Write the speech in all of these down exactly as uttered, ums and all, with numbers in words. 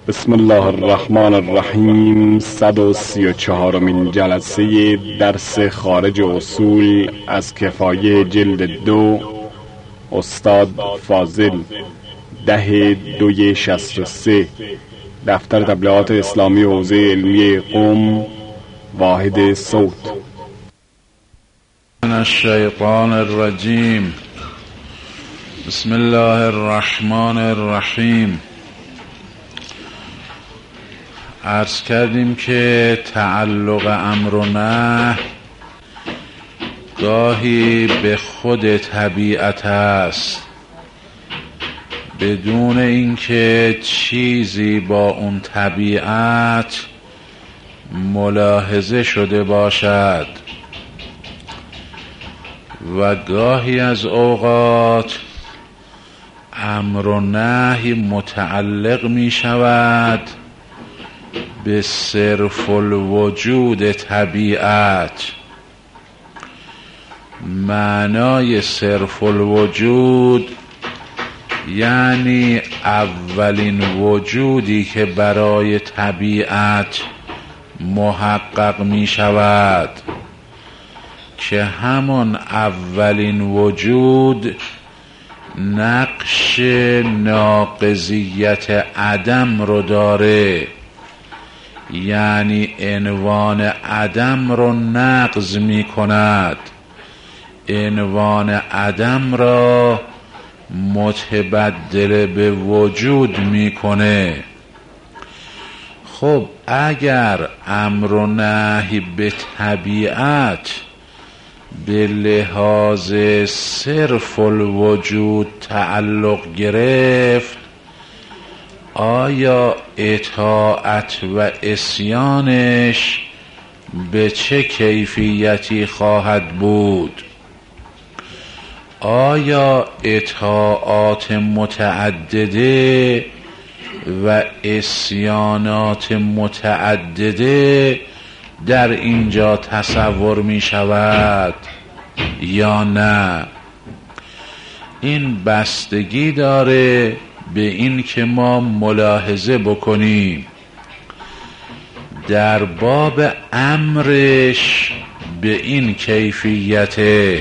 بسم الله الرحمن الرحیم. صد و سی و چهارمین جلسه درس خارج اصول از کفایه جلد دو، استاد فاضل، ده دوی شست و سه، دفتر تبلیغات اسلامی حوزه علمی قم، واحد صوت. من الشیطان الرجیم. بسم الله الرحمن الرحیم. عرض کردیم که تعلق امر و نهی گاهی به خود طبیعت است، بدون اینکه چیزی با اون طبیعت ملاحظه شده باشد، و گاهی از اوقات امر و نهی متعلق می شود به صرف الوجود طبیعت. معنای صرف الوجود یعنی اولین وجودی که برای طبیعت محقق می شود، که همون اولین وجود نقش ناقضیت عدم رو داره، یعنی عنوان عدم رو نقض می کند، عنوان عدم را متبدل به وجود می کنه. خب اگر امر و نهی به طبیعت به لحاظ صرف الوجود تعلق گرفت، آیا اطاعت و عصیانش به چه کیفیتی خواهد بود؟ آیا اطاعات متعدده و عصیانات متعدده در اینجا تصور می شود یا نه؟ این بستگی داره به این که ما ملاحظه بکنیم در باب امرش به این کیفیت.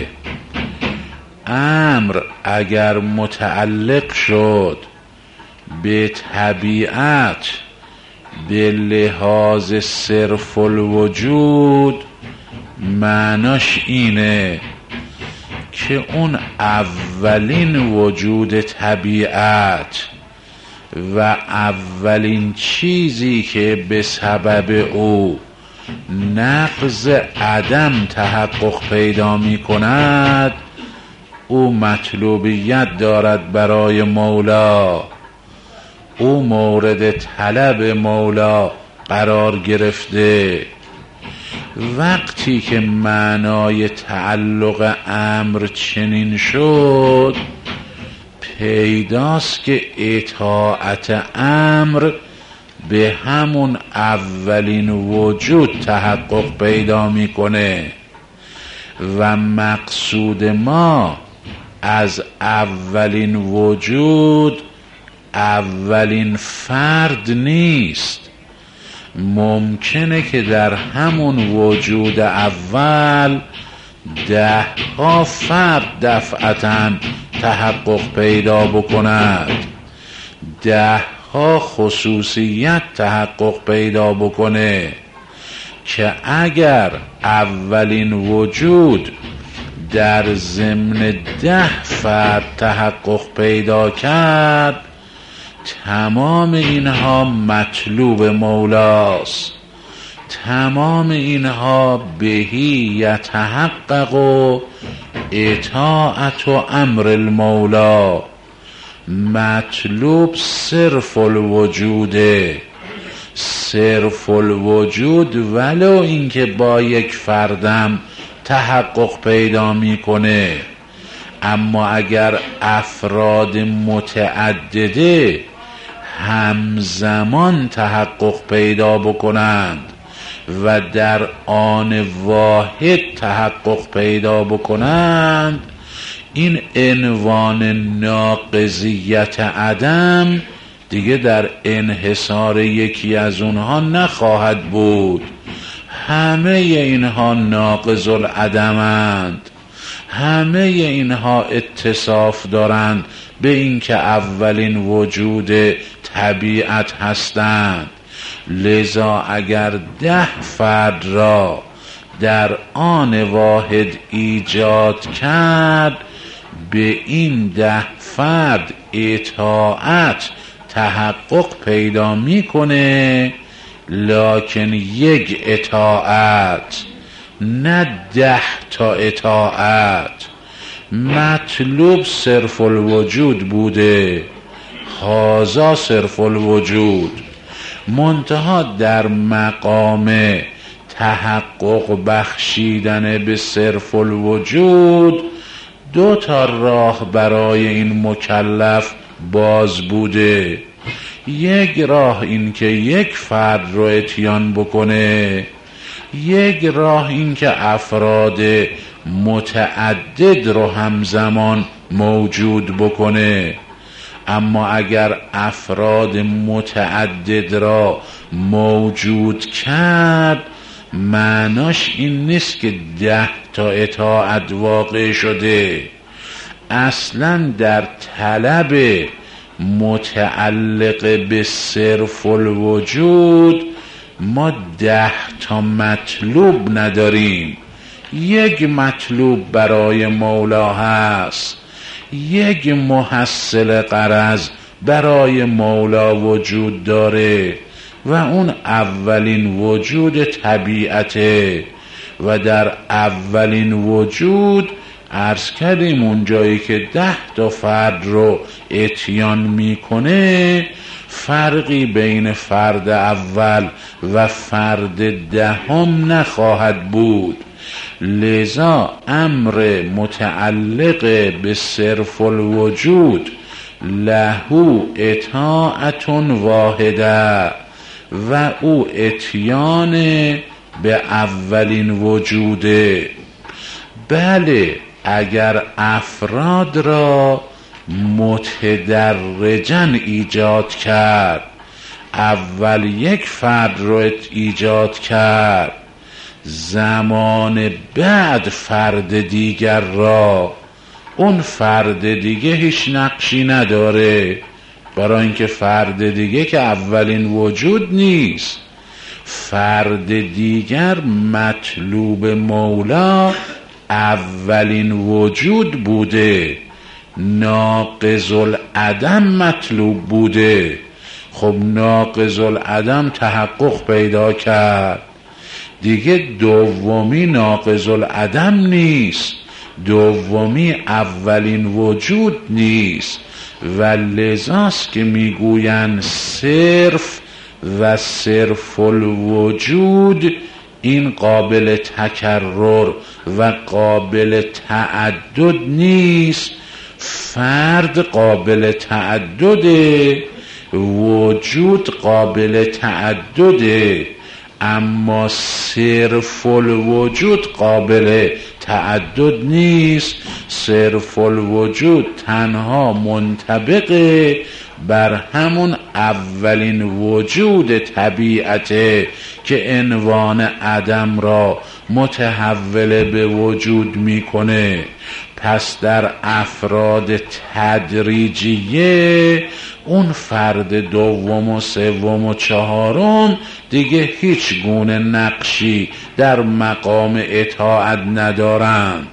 امر اگر متعلق شد به طبیعت به لحاظ صرف الوجود، معناش اینه که اون اولین وجود طبیعت و اولین چیزی که به سبب او نقض عدم تحقق پیدا می کند، او مطلوبیت دارد برای مولا، او مورد طلب مولا قرار گرفته. وقتی که معنای تعلق امر چنین شد، پیداست که اطاعت امر به همون اولین وجود تحقق پیدا میکنه، و مقصود ما از اولین وجود اولین فرد نیست. ممکنه که در همون وجود اول ده ها فرد دفعتاً تحقق پیدا بکند، ده ها خصوصیت تحقق پیدا بکنه، که اگر اولین وجود در ضمن ده فرد تحقق پیدا کرد، تمام اینها مطلوب مولاست، تمام اینها بهی یتحقق و اطاعت و امر المولا. مطلوب صرف الوجوده، صرف الوجود، ولو اینکه با یک فردم تحقق پیدا میکنه، اما اگر افراد متعدده همزمان تحقق پیدا بکنند و در آن واحد تحقق پیدا بکنند، این عنوان ناقضیت عدم دیگه در انحصار یکی از اونها نخواهد بود. همه اینها ناقض العدمند، همه اینها اتصاف دارند به اینکه اولین وجود طبیعت هستند. لذا اگر ده فرد را در آن واحد ایجاد کرد، به این ده فرد اطاعت تحقق پیدا میکنه، لکن یک اطاعت، نه ده تا اطاعت. مطلوب صرف الوجود بوده، هذا صرف الوجود. منتها در مقام تحقق بخشیدن به صرف الوجود دو تا راه برای این مکلف باز بوده. یک راه این که یک فرد رو اتیان بکنه، یک راه این که افراد متعدد رو همزمان موجود بکنه. اما اگر افراد متعدد را موجود کرد، معناش این نیست که ده تا اطاعت واقع شده. اصلا در طلب متعلق به صرف الوجود ما ده تا مطلوب نداریم. یک مطلوب برای مولا هست، یک محصل غرض برای مولا وجود داره و اون اولین وجود طبیعته. و در اولین وجود عرض کردیم اون جایی که ده تا فرد رو اتیان میکنه، فرقی بین فرد اول و فرد دهم نخواهد بود. لذا امر متعلق به صرف الوجود له اطاعت واحده و او اتیان به اولین وجوده. بله، اگر افراد را متدرجاً ایجاد کرد، اول یک فرد رو ایجاد کرد، زمان بعد فرد دیگر را، اون فرد دیگه هیچ نقشی نداره، برای اینکه فرد دیگه که اولین وجود نیست. فرد دیگر مطلوب مولا اولین وجود بوده، ناقض العدم مطلوب بوده. خب ناقض العدم تحقق پیدا کرد، دیگه دومی ناقض العدم نیست، دومی اولین وجود نیست. و لذاست که میگوین صرف و صرف الوجود این قابل تکرر و قابل تعدد نیست. فرد قابل تعدده، وجود قابل تعدده، اما صرف الوجود قابل تعدد نیست. صرف الوجود تنها منطبق بر همون اولین وجود طبیعته که عنوان عدم را متحول به وجود میکنه. پس در افراد تدریجیه اون فرد دوم و سوم و چهارم دیگه هیچ گونه نقشی در مقام اطاعت ندارند.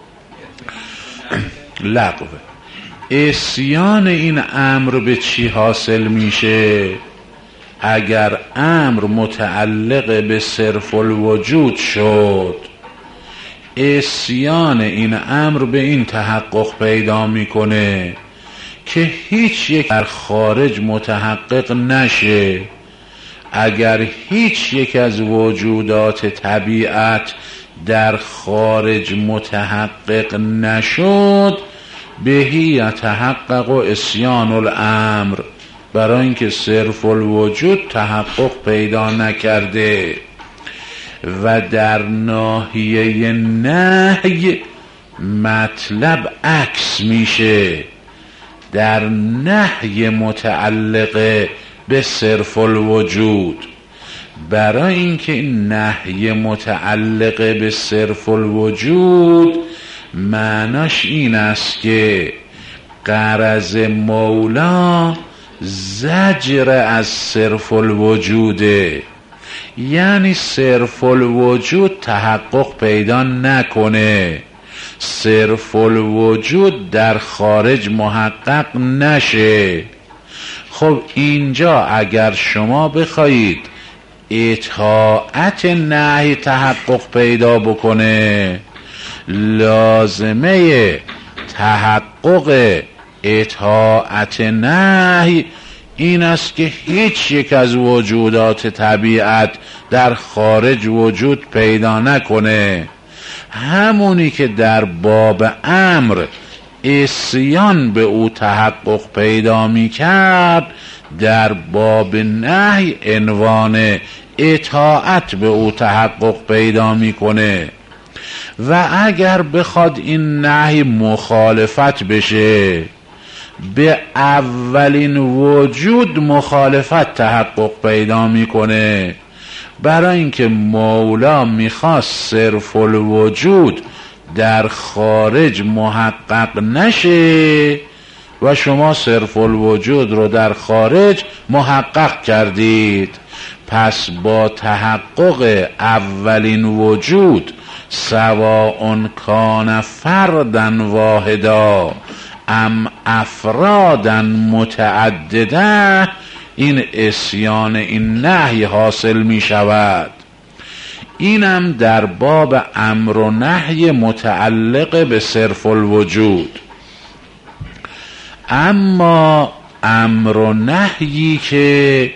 لغو عصیان این امر به چی حاصل میشه؟ اگر امر متعلق به صرف الوجود شد، عصیان این امر به این تحقق پیدا میکنه که هیچ یک در خارج متحقق نشه. اگر هیچ یک از وجودات طبیعت در خارج متحقق نشد، بهی یتحقق و عصیان الامر، برای اینکه صرف الوجود تحقق پیدا نکرده. و در ناحیه نهی مطلب عکس میشه. در نهی متعلق به صرف الوجود. برای اینکه این نهی متعلق به صرف الوجود معناش این است که غرض مولا زجر از صرف الوجوده، یعنی صرف الوجود تحقق پیدا نکنه، صرف الوجود در خارج محقق نشه. خب اینجا اگر شما بخواید اطاعت نهی تحقق پیدا بکنه، لازمه تحقق اطاعت نهی این است که هیچ یک از وجودات طبیعت در خارج وجود پیدا نکنه. همونی که در باب امر عصیان به او تحقق پیدا می کرد، در باب نهی عنوان اطاعت به او تحقق پیدا می کنه. و اگر بخواد این نهی مخالفت بشه، به اولین وجود مخالفت تحقق پیدا میکنه. برای اینکه مولا میخواست صرف الوجود در خارج محقق نشه و شما صرف الوجود رو در خارج محقق کردید. پس با تحقق اولین وجود سواء کان فردن واحدا ام افرادن متعدده، این عصیان این نهی حاصل می شود. اینم در باب امر و نهی متعلق به صرف الوجود. اما امر و نهی که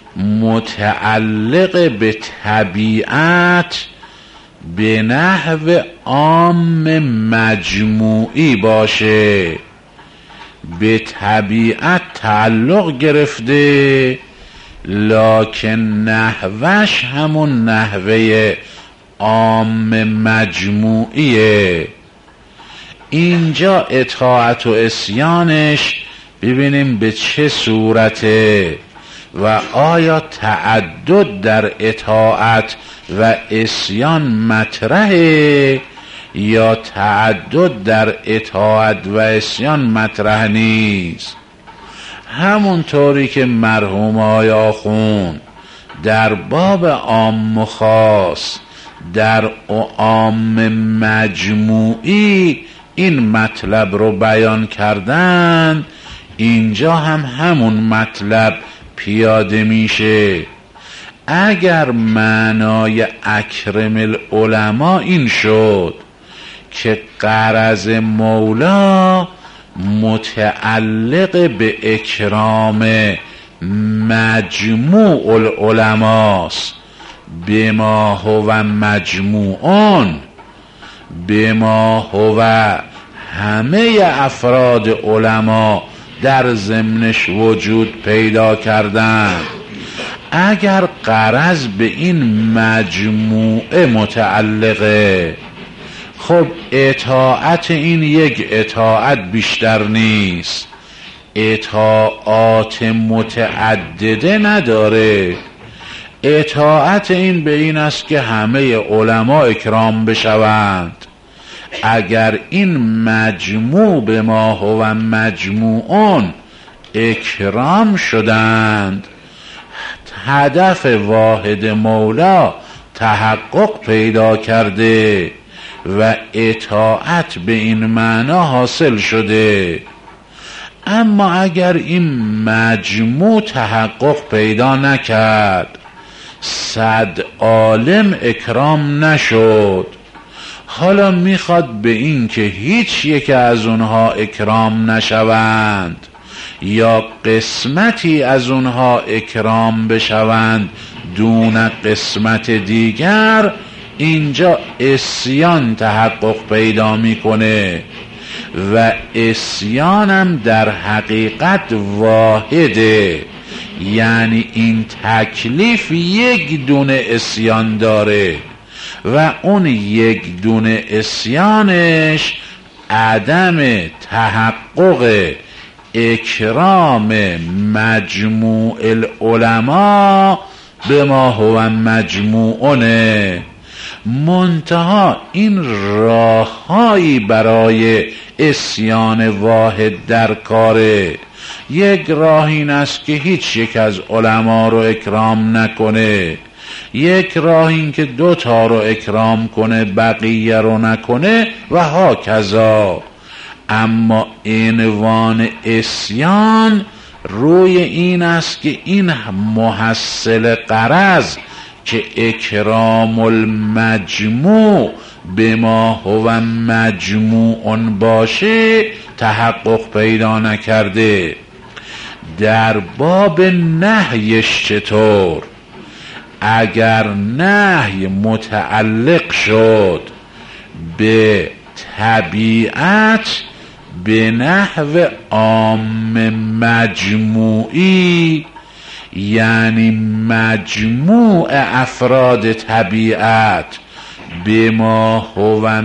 متعلق به طبیعت به نحو عام مجموعی باشه، به طبیعت تعلق گرفته لکن نحوش همون نحوه عام مجموعیه. اینجا اطاعت و عصیانش ببینیم به چه صورته و آیا تعدد در اطاعت و عصیان مطرحه یا تعدد در اطاعت و عصیان مطرح نیست. همونطوری که مرحوم آقای آخوند در باب عام و خاص در عام مجموعی این مطلب رو بیان کردن، اینجا هم همون مطلب پیاده میشه. اگر معنای اکرم العلماء این شد که غرض مولا متعلق به اکرام مجموع العلماست، بما هو مجموعون، بما هو همه افراد علما در ضمنش وجود پیدا کردن. اگر غرض به این مجموعه متعلقه، خب اطاعت این یک اطاعت بیشتر نیست، اطاعات متعدده نداره. اطاعت این به این است که همه علما اکرام بشوند. اگر این مجموع به ما هو مجموعون اکرام شدند، هدف واحد مولا تحقق پیدا کرده و اطاعت به این معنا حاصل شده. اما اگر این مجموع تحقق پیدا نکرد، صد عالم اکرام نشد، حالا میخواد به این که هیچ یک از اونها اکرام نشوند یا قسمتی از اونها اکرام بشوند دون قسمت دیگر، اینجا عصیان تحقق پیدا میکنه و عصیانم در حقیقت واحده، یعنی این تکلیف یک دونه عصیان داره و اون یک دونه عصیانش عدم تحقق اکرام مجموع العلماء به ما هو مجموعونه. منتها این راههایی برای عصیان واحد در کاره. یک راه این است که هیچ یک از علما رو اکرام نکنه، یک راه این که دو تا رو اکرام کنه بقیه رو نکنه و هاکذا. اما عنوان عصیان روی این است که این محصل غرض که اکرام المجموع به ما هو مجموع باشه تحقق پیدا نکرده. در باب نهیش چطور؟ اگر نهی متعلق شد به طبیعت به نحو عام مجموعی، یعنی مجموع افراد طبیعت به ما هو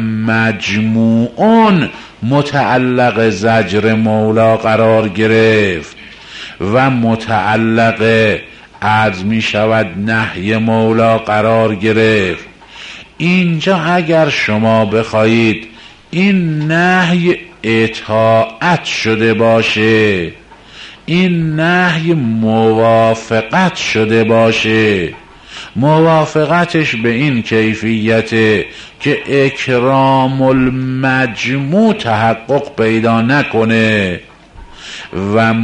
مجموعون متعلق زجر مولا قرار گرفت و متعلق عرض می شود نهی مولا قرار گرفت. اینجا اگر شما بخواهید این نهی اطاعت شده باشه، این نهی موافقت شده باشه، موافقتش به این کیفیت که اکرام المجموع تحقق پیدا نکنه و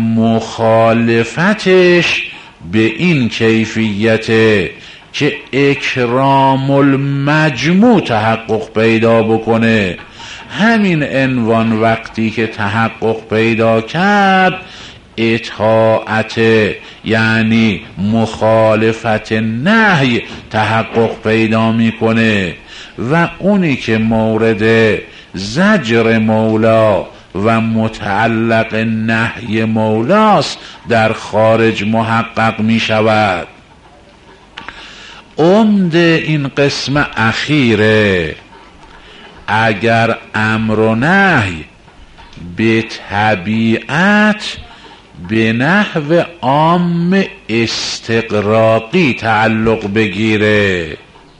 مخالفتش به این کیفیت که اکرام المجموع تحقق پیدا بکنه، همین عنوان وقتی که تحقق پیدا کرد اطاعت یعنی مخالفت نهی تحقق پیدا میکنه و اونی که مورد زجر مولا و متعلق نهی مولاست در خارج محقق می شود. عمده این قسم اخیره اگر امر و نهی به طبیعت به نحو عام استقراقی تعلق بگیره،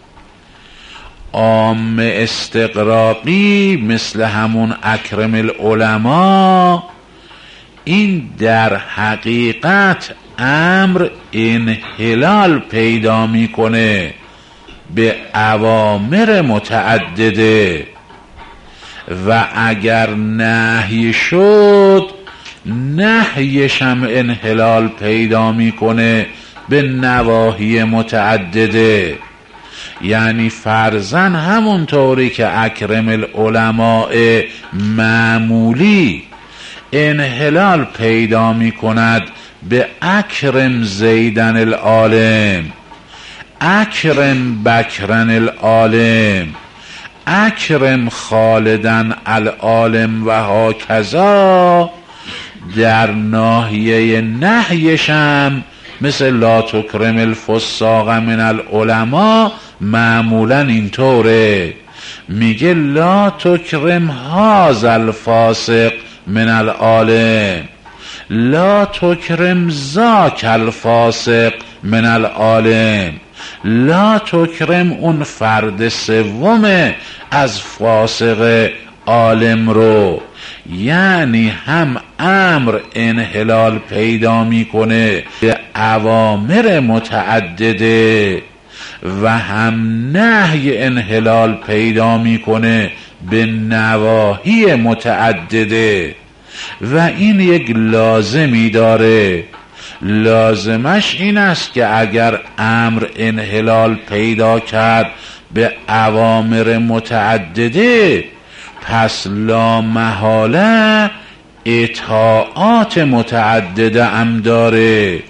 عام استقراقی مثل همون اکرم العلماء، این در حقیقت امر انحلال پیدا میکنه به اوامر متعدده و اگر نهی شد نهیش هم انحلال پیدا میکنه به نواهی متعدده. یعنی فرضاً همون طوری که اکرم العلماء معمولی انحلال پیدا میکند به اکرم زیدن العالم، اکرم بکرن العالم، اکرم خالدن العالم و هاکذا، در ناحیه نهیشم مثل لا تکرم الفساق من العلماء معمولا اینطوره، میگه لا تکرم هذا الفاسق من العالم، لا تکرم ذاک الفاسق من العالم، لا تکرم اون فرد سوم از فاسق عالم رو. یعنی هم امر انحلال پیدا میکنه به اوامر متعدده و هم نهی انحلال پیدا میکنه به نواهی متعدده و این یک لازمی داره. لازمش این است که اگر امر انحلال پیدا کرد به اوامر متعدده پس لا محاله اطاعات متعدده هم داره،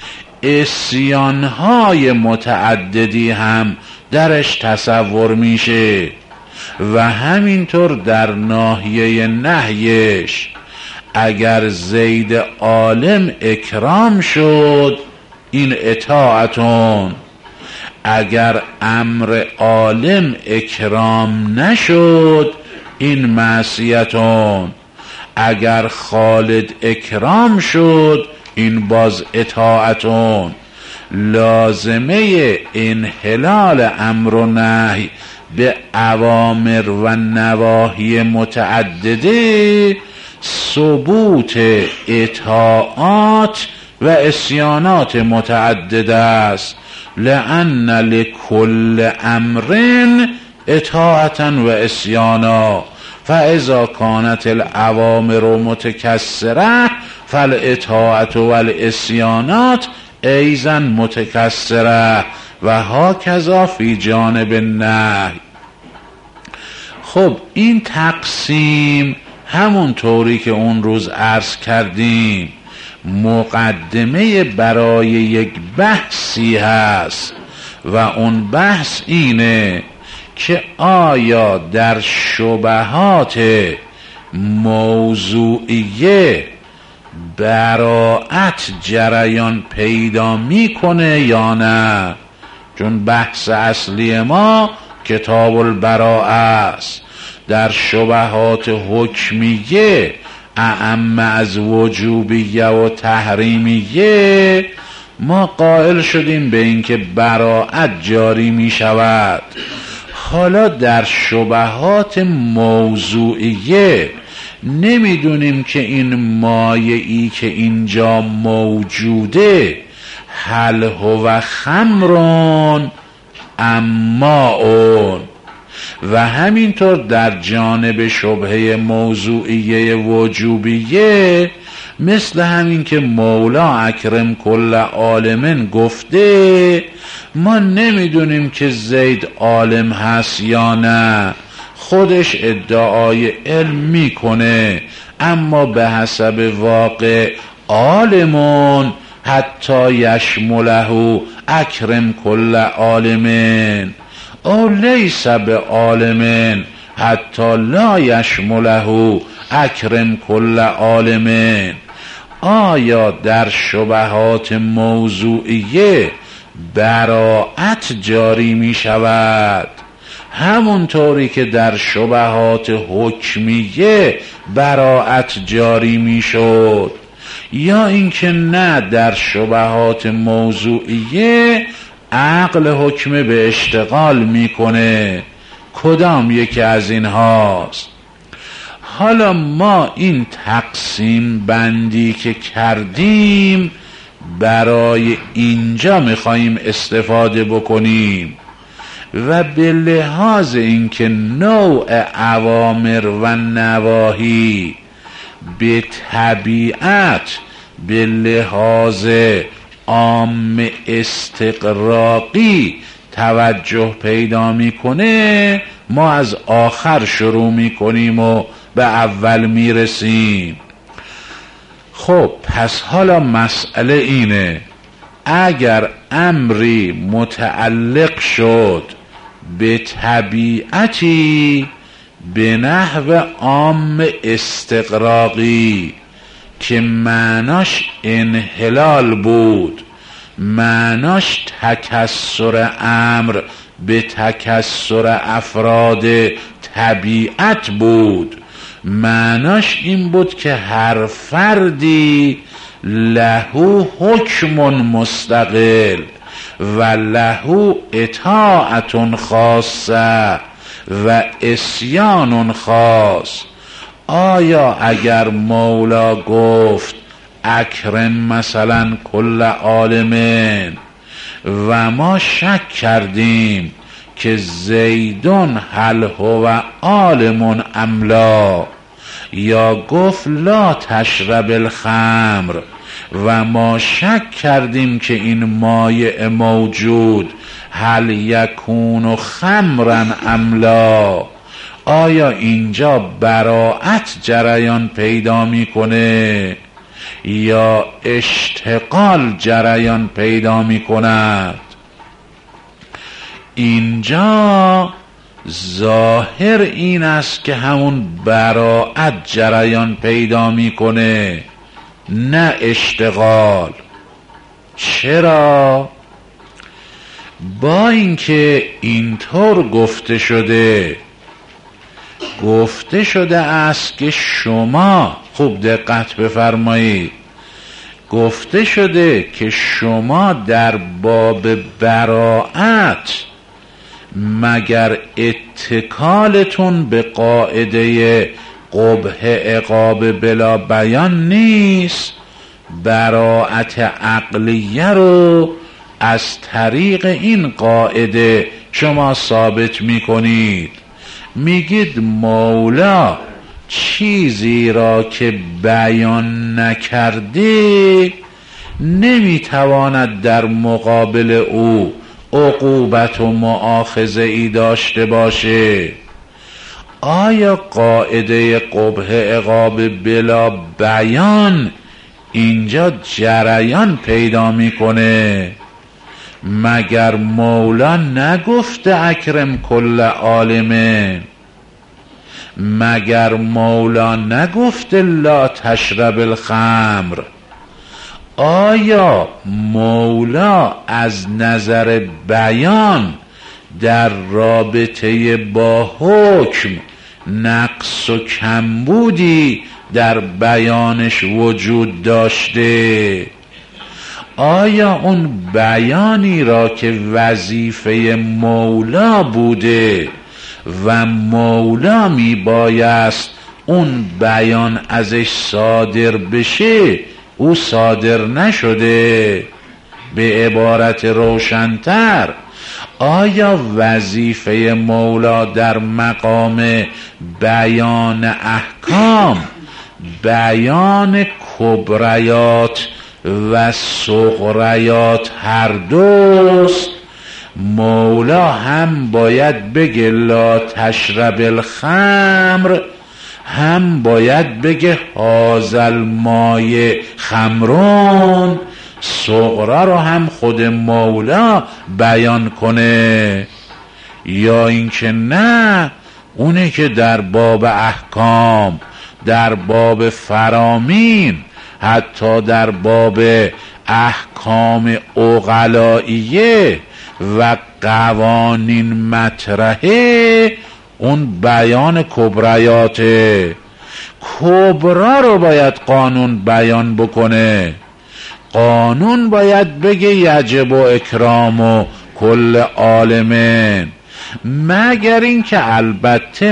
عصیان‌های متعددی هم درش تصور میشه و همینطور در ناحیه نهیش اگر زید عالم اکرام شد این اطاعتون، اگر امر عالم اکرام نشد این معصیتون، اگر خالد اکرام شد این باز اطاعتون. لازمه انحلال امر و نهی به اوامر و نواهی متعدده ثبوت اطاعات و اسیانات متعدد است. لأن لكل امر اطاعتا و اسیانا فاذا كانت الاوامر متکثره فالاطاعت والاسیانات ایضا متکثره و هاکذا فی جانب النهی. خب این تقسیم همون طوری که اون روز عرض کردیم مقدمه برای یک بحثی هست و اون بحث اینه که آیا در شبهات موضوعیه براءت جریان پیدا میکنه یا نه؟ چون بحث اصلی ما کتاب البراءه است. در شبهات حکمیه اعم از وجوبیه و تحریمیه ما قائل شدیم به اینکه براءت جاری می شود. حالا در شبهات موضوعیه نمیدونیم که این مایعی که اینجا موجوده هل هو خمرون اما اون، و همینطور در جانب شبهه موضوعیه وجوبیه مثل همین که مولا اکرم کل عالمن گفته ما نمیدونیم که زید عالم هست یا نه. خودش ادعای علم میکنه اما به حسب واقع عالمون حتی یشمله اکرم کل عالمن او لیس به عالمن حتی لا یشمله اکرم کل عالمن. آیا در شبهات موضوعیه براءت جاری می شود همونطوری که در شبهات حکمیه براءت جاری می شد، یا اینکه نه در شبهات موضوعیه عقل حکم به اشتغال میکنه؟ کدام یکی از این هاست؟ حالا ما این تقسیم بندی که کردیم برای اینجا میخواییم استفاده بکنیم و به لحاظ اینکه نوع اوامر و نواهی به طبیعت به لحاظ عام استقراقی توجه پیدا میکنه ما از آخر شروع میکنیم و به اول میرسیم. خب پس حالا مسئله اینه اگر امری متعلق شد به طبیعتی به نحو عام استقراقی که معناش انحلال بود، معناش تکسر امر به تکسر افراد طبیعت بود، معناش این بود که هر فردی لهو حکم مستقل و لهو اطاعت خاصه و اسیان خاص. آیا اگر مولا گفت اکرم مثلا کل عالمین و ما شک کردیم که زیدون هل هو عالم املا، یا گفت لا تشرب الخمر و ما شک کردیم که این مایع موجود هل یکون خمرا املا، آیا اینجا براءت جریان پیدا میکنه یا اشتغال جریان پیدا میکند؟ اینجا ظاهر این است که همون براءت جریان پیدا میکنه نه اشتغال. چرا؟ با اینکه اینطور گفته شده گفته شده است که شما خوب دقت بفرمایید. گفته شده که شما در باب براءت مگر اتکالتون به قاعده قبح عقاب بلا بیان نیست؟ براءت عقلیه رو از طریق این قاعده شما ثابت میکنید. میگید مولا چیزی را که بیان نکرده نمیتواند در مقابل او عقوبت و مؤاخذه ای داشته باشه. آیا قاعده قبح عقاب بلا بیان اینجا جریان پیدا میکنه؟ مگر مولا نگفته اکرم کل عالمه؟ مگر مولا نگفته لا تشرب الخمر؟ آیا مولا از نظر بیان در رابطه با حکم نقص و کمبودی در بیانش وجود داشته؟ آیا اون بیانی را که وظیفه مولا بوده و مولا می بایست اون بیان ازش صادر بشه او صادر نشده؟ به عبارت روشن‌تر، آیا وظیفه مولا در مقام بیان احکام بیان کبریات و صغریات هر دوست؟ مولا هم باید بگه لا تشرب الخمر، هم باید بگه هازل مای خمرون. صغرا رو هم خود مولا بیان کنه، یا اینکه نه اونه که در باب احکام، در باب فرامین، حتی در باب احکام عقلائیه و قوانین مطرحه اون بیان کبریاته. کبرا رو باید قانون بیان بکنه. قانون باید بگه یجب و اکرام و کل عالمین، مگر این که البته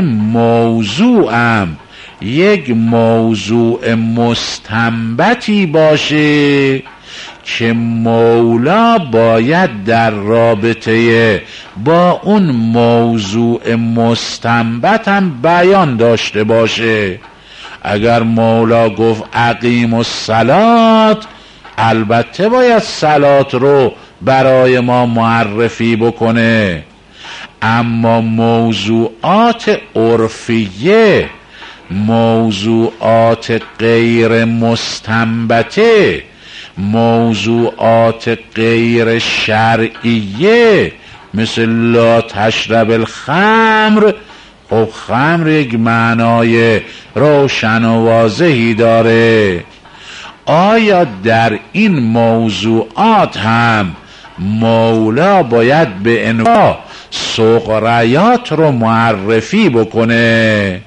موضوعم یک موضوع مستنبطی باشه که مولا باید در رابطه با اون موضوع مستنبط هم بیان داشته باشه. اگر مولا گفت اقیم الصلات، البته باید صلات رو برای ما معرفی بکنه. اما موضوعات عرفیه، موضوعات غیر مستنبطه، موضوعات غیر شرعیه مثل لا تشرب الخمر، خب خمر یک معنای روشن و واضحی داره. آیا در این موضوعات هم مولا باید به انواع صغریات رو معرفی بکنه،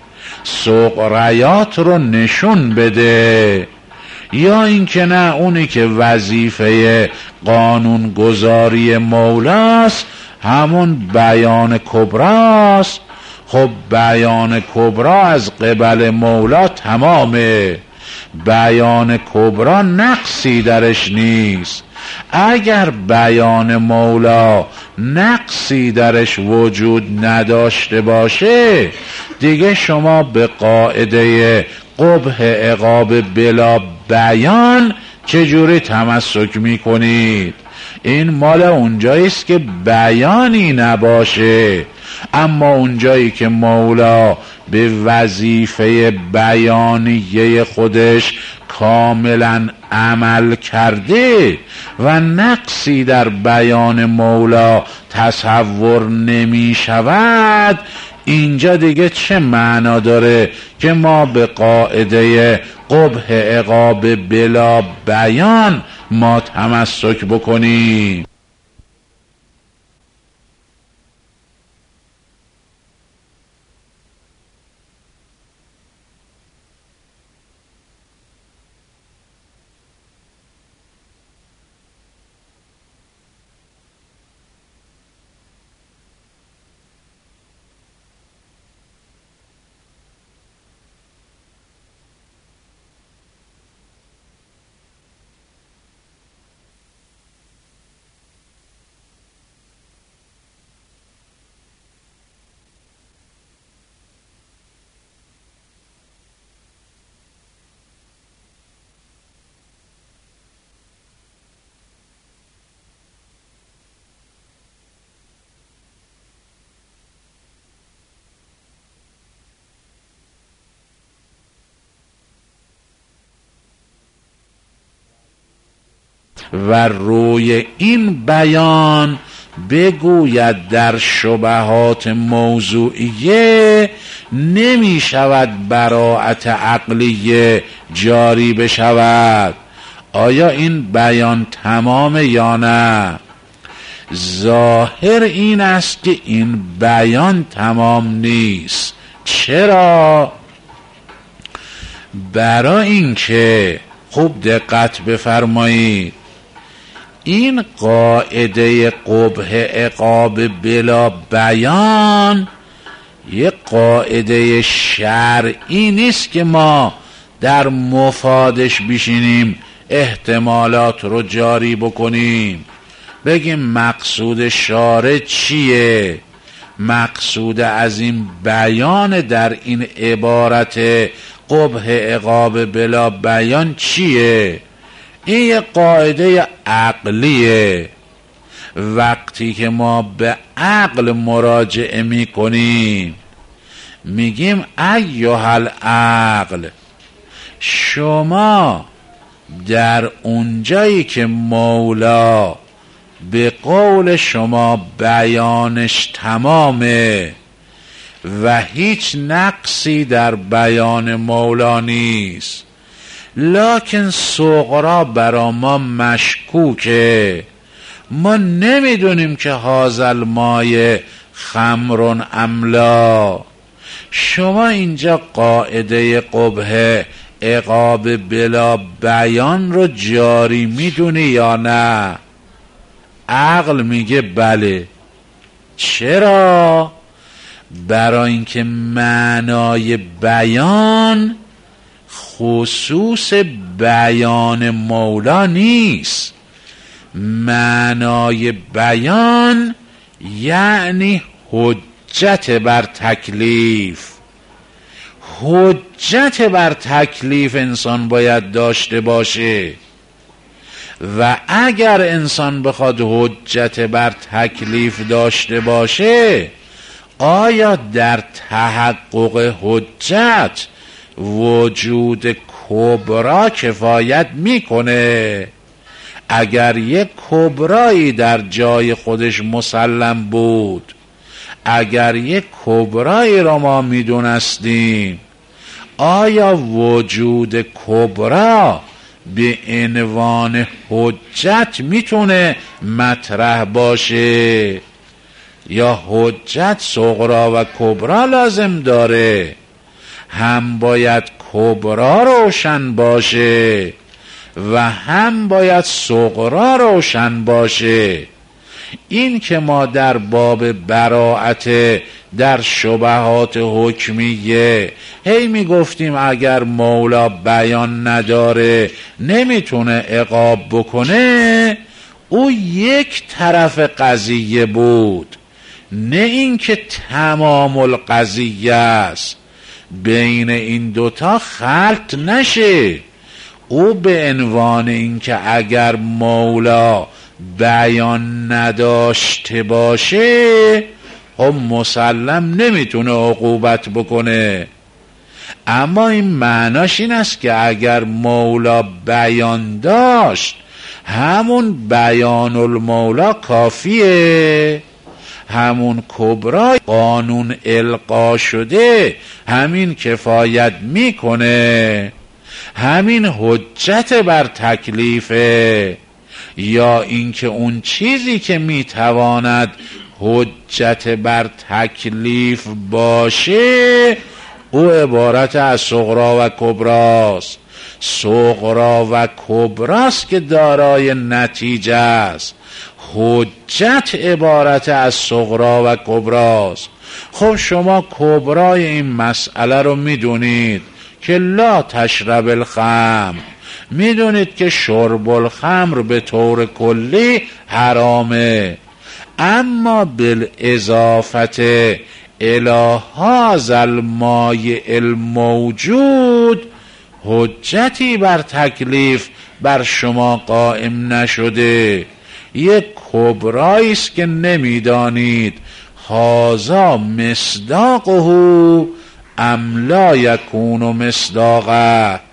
صغریات رو نشون بده؟ یا اینکه نه اونی که وظیفه قانون گذاری مولاست همون بیان کبراست؟ خب بیان کبرا از قبل مولا تمامه، بیان کبرا نقصی درش نیست. اگر بیان مولا نقصی درش وجود نداشته باشه دیگه شما به قاعده قبح عقاب بلا بیان چجوری تمسک میکنید؟ این مال اونجاییست که بیانی نباشه، اما اونجایی که مولا به وظیفه بیانیه خودش کاملا عمل کرده و نقصی در بیان مولا تصور نمی شود، اینجا دیگه چه معنا داره که ما به قاعده قبح عقاب بلا بیان ما تمسک بکنیم؟ و روی این بیان بگوید در شبهات موضوعیه نمی شود براءت عقلیه جاری بشود. آیا این بیان تمامه یا نه؟ ظاهر این است که این بیان تمام نیست. چرا؟ برای اینکه خوب دقت بفرمایید، این قاعده قبح عقاب بلا بیان یک قاعده شرعی نیست که ما در مفادش بشینیم احتمالات رو جاری بکنیم بگیم مقصود شارع چیه، مقصود از این بیان در این عبارت قبح عقاب بلا بیان چیه. این یک قاعده عقلیه. وقتی که ما به عقل مراجعه می کنیم میگیم ایها العقل، شما در اونجایی که مولا به قول شما بیانش تمامه و هیچ نقصی در بیان مولا نیست، لکن صغرا برا ما مشکوکه، ما نمیدونیم که هازل مایه خمرون املا. شما اینجا قاعده قبح عقاب بلا بیان رو جاری میدونی یا نه؟ عقل میگه بله. چرا؟ برای اینکه معنای بیان خصوص بیان مولا نیست. معنای بیان یعنی حجت بر تکلیف. حجت بر تکلیف انسان باید داشته باشه و اگر انسان بخواد حجت بر تکلیف داشته باشه، آیا در تحقق حجت وجود کبرا کفایت میکنه؟ اگر یک کبرایی در جای خودش مسلم بود، اگر یک کبرایی را ما میدونستیم، آیا وجود کبرا به عنوان حجت میتونه مطرح باشه یا حجت صغرا و کبرا لازم داره؟ هم باید کبرا روشن باشه و هم باید صغرا روشن باشه. این که ما در باب براءت در شبهات حکمیه هی می گفتیم اگر مولا بیان نداره نمیتونه عقاب بکنه، او یک طرف قضیه بود، نه این که تمام القضیه است. بین این دوتا خلط نشه. او به عنوان این که اگر مولا بیان نداشته باشه خب مسلم نمیتونه عقوبت بکنه، اما این معناش این است که اگر مولا بیان داشت همون بیان المولا کافیه، همون کبرای قانون القا شده همین کفایت میکنه، همین حجت بر تکلیفه. یا اینکه اون چیزی که میتواند حجت بر تکلیف باشه او عبارت از صغرا و کبراست. صغرا و کبراست که دارای نتیجه است. حجت عبارت از صغرا و کبراست. خب شما کبرای این مسئله رو میدونید که لا تشرب الخمر، میدونید که شرب الخمر به طور کلی حرامه، اما بالاضافت الی هذا المایع الموجود حجتی بر تکلیف بر شما قائم نشده. یک کبرایی است که نمیدانید هذا مصداقه ام لا یکون مصداقه،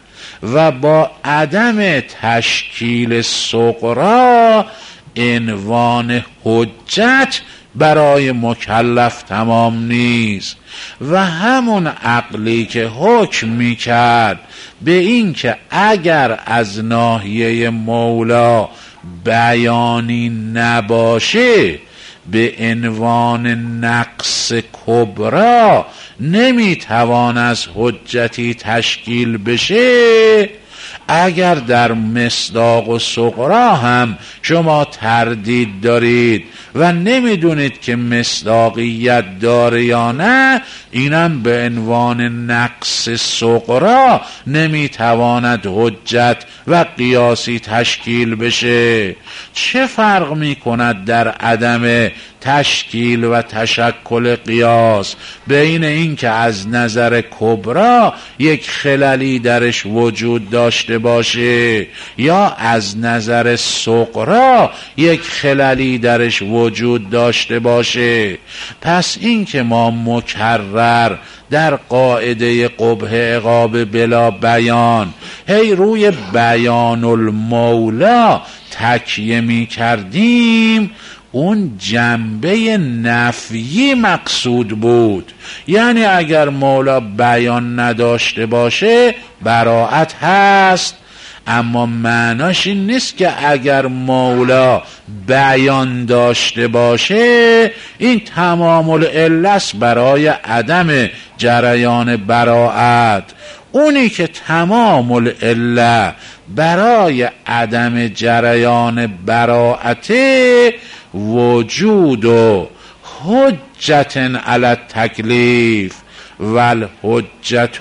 و با عدم تشکیل صغرا عنوان حجت برای مکلف تمام نیست. و همون عقلی که حکم میکرد به این که اگر از ناحیه مولا بیانی نباشه به عنوان نقص کبرا نمیتوان از حجتی تشکیل بشه، اگر در مصداق و صغرا هم شما تردید دارید و نمیدونید که مصداقیت داره یا نه، اینم به عنوان نقص صغرا نمیتواند حجت و قیاسی تشکیل بشه. چه فرق میکند در عدم تشکیل و تشکل قیاس بین این که از نظر کبرا یک خللی درش وجود داشته باشه یا از نظر صغرا یک خللی درش وجود داشته باشه؟ پس این که ما مکرر در قاعده قبح عقاب بلا بیان هی روی بیان المولا تکیه می کردیم، اون جنبه نفیی مقصود بود. یعنی اگر مولا بیان نداشته باشه براءت هست، اما معناش این نیست که اگر مولا بیان داشته باشه این تمام العلت برای عدم جریان براءت. اونی که تمام العله برای عدم جریان براءت وجود و حجت علی التکلیف و الحجت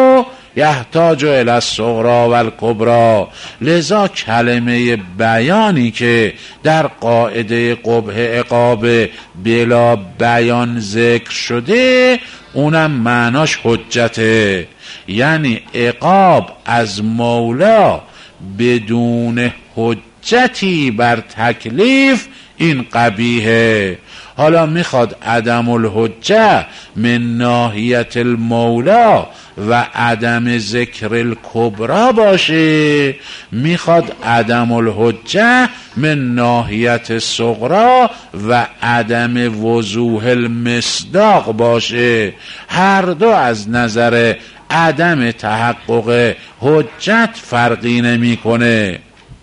یحتاج الی الصغرا و الکبرا. لذا کلمه بیانی که در قاعده قبح عقاب بلا بیان ذکر شده اونم معناش حجته، یعنی عقاب از مولا بدون حجتی بر تکلیف این قبیحه. حالا میخواد عدم الحجه من ناحیت المولا و عدم ذکر الکبرا باشه، میخواد عدم الحجه من ناحیت صغرا و عدم وضوح المصداق باشه، هر دو از نظر عدم تحقق حجت فرقی نمی کنه.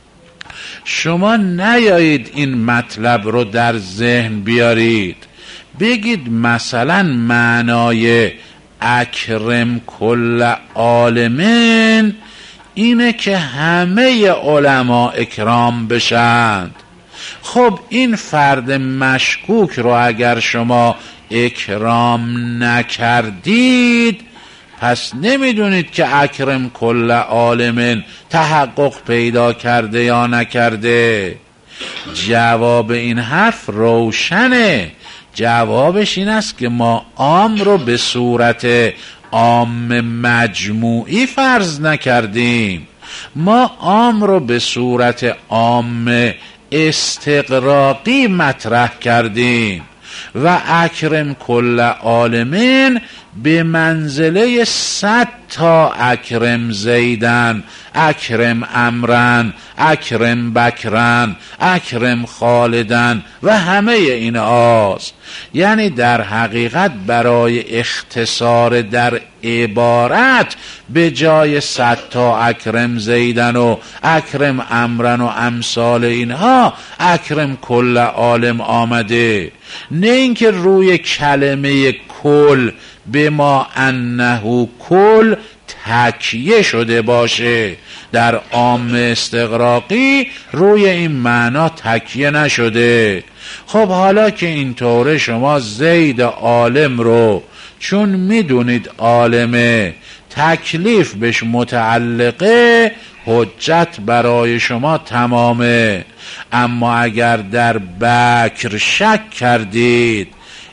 شما نیایید این مطلب رو در ذهن بیارید بگید مثلا معنای اکرم کل عالمین اینه که همه علما اکرام بشند. خب این فرد مشکوک رو اگر شما اکرام نکردید پس نمیدونید که اکرم کل عالمین تحقق پیدا کرده یا نکرده. جواب این حرف روشنه. جوابش این است که ما عام رو به صورت عام مجموعی فرض نکردیم، ما عام رو به صورت عام استقراقی مطرح کردیم و اکرم کل عالمین به منزله صد تا اکرم زیدن، اکرم امرن، اکرم بکرن، اکرم خالدن و همه این آست. یعنی در حقیقت برای اختصار در عبارت به جای صد تا اکرم زیدن و اکرم امرن و امثال اینها اکرم کل عالم آمده، نه اینکه روی کلمه کل به ما انه کل تکیه شده باشه. در عام استغراقی روی این معنا تکیه نشده. خب حالا که اینطوره شما زید عالم رو چون میدونید عالمه تکلیف بهش متعلقه حجت برای شما تمامه. اما اگر در بکر شک کردید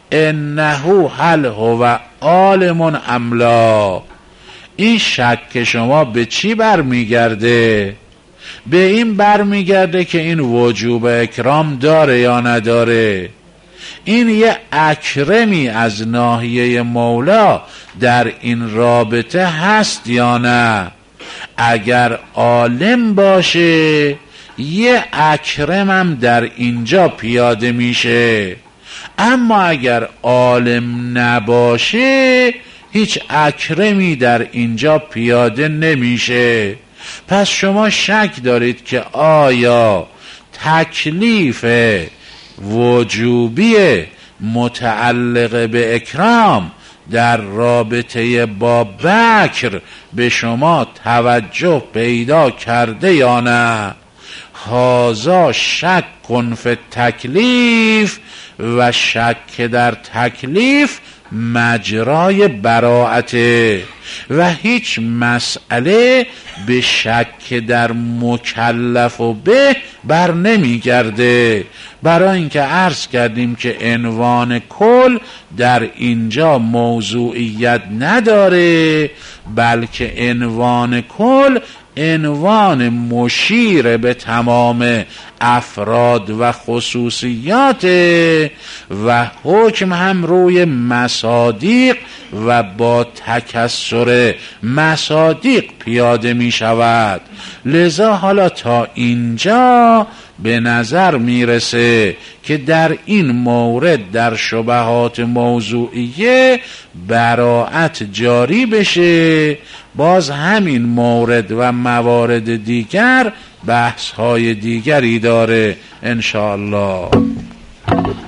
انه هل هو عالم املا، این شک شما به چی برمیگرده؟ به این برمیگرده که این وجوب اکرام داره یا نداره. این یه اکرمی از ناحیه مولا در این رابطه هست یا نه؟ اگر عالم باشه یه اکرمم در اینجا پیاده میشه، اما اگر عالم نباشه هیچ اکرمی در اینجا پیاده نمیشه. پس شما شک دارید که آیا تکلیف وجوبی متعلق به اکرام در رابطه با بکر به شما توجه پیدا کرده یا نه؟ هازا شک کن فی تکلیف، و شک در تکلیف مجرای براعته، و هیچ مسئله به شک در مکلف و به بر نمی گرده. برای اینکه عرض کردیم که عنوان کل در اینجا موضوعیت نداره، بلکه عنوان کل عنوان مشیر به تمام افراد و خصوصیات، و حکم هم روی مصادیق و با تکسر مصادیق پیاده می شود. لذا حالا تا اینجا به نظر میرسه که در این مورد در شبهات موضوعیه براعت جاری بشه. باز همین مورد و موارد دیگر بحث های دیگری داره انشاءالله.